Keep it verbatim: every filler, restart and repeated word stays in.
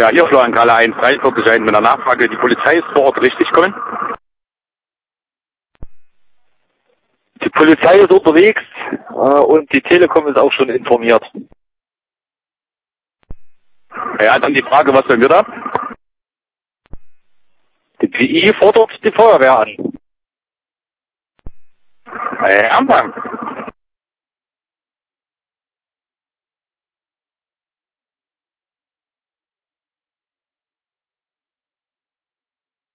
Ja, hier Florian Kalle eins dreiundvierzig ein mit einer Nachfrage. Die Polizei ist vor Ort richtig kommen? Die Polizei ist unterwegs äh, und die Telekom ist auch schon informiert. Ja, dann die Frage, was sollen wir da? Die P I fordert die Feuerwehr an. Ja, Anfang.